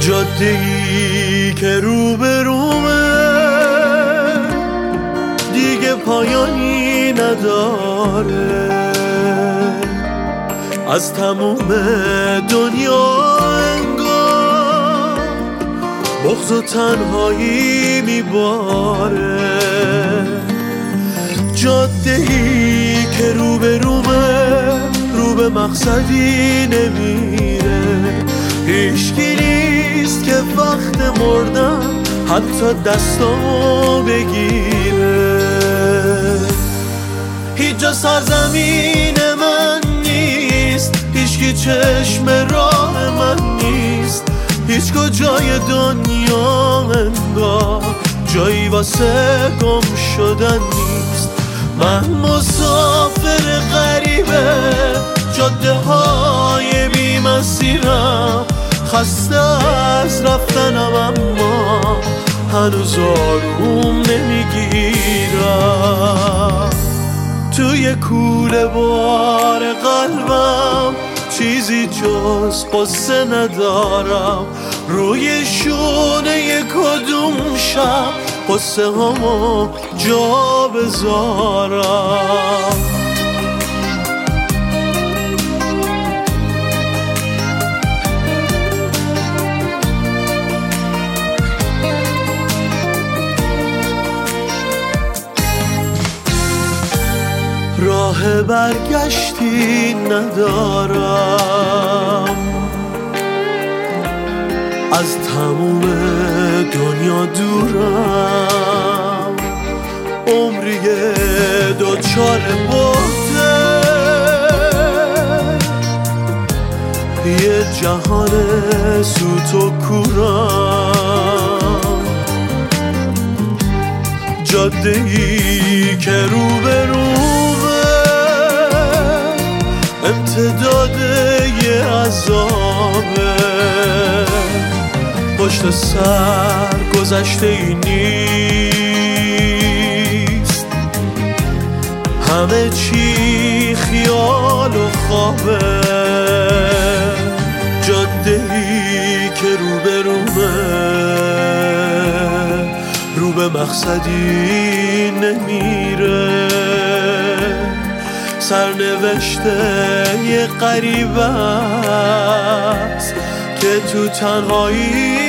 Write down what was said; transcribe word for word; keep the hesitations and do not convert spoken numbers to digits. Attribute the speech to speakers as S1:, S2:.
S1: جاده‌ای که رو به رومه دیگه پایانی نداره، از تموم دنیا انگار بغض و تنهایی میباره. جاده‌ای که رو به رومه رو به مقصدی نمیره، هیچکی نیست که وقت مردن حتی دستامو بگیره. هیچ جا سرزمین من نیست، هیچکی چشم راه من نیست، هیچ کجای دنیا انگار جایی واسه گم شدن نیست. من مسافر غریبه جاده های بی مسیرم، خسته از رفتنم اما هنوز آروم نمیگیرم. توی کوله بار قلبم چیزی جز قصه ندارم، روی شونه کدوم شب قصه همو جا بذارم. راه برگشتی ندارم، از تموم دنیا دورم، عمریه دوچار بوده یه جهان سوت و کورم. جاده‌ای که رو به رومه امتداد یه عذابه، پشت سر گذشته ای نیست، همه چی خیال و خوابه. جاده‌ای که رو به رومه رو به مقصدی نمیره، سرنوشته یه غریبه است که تو تنهایی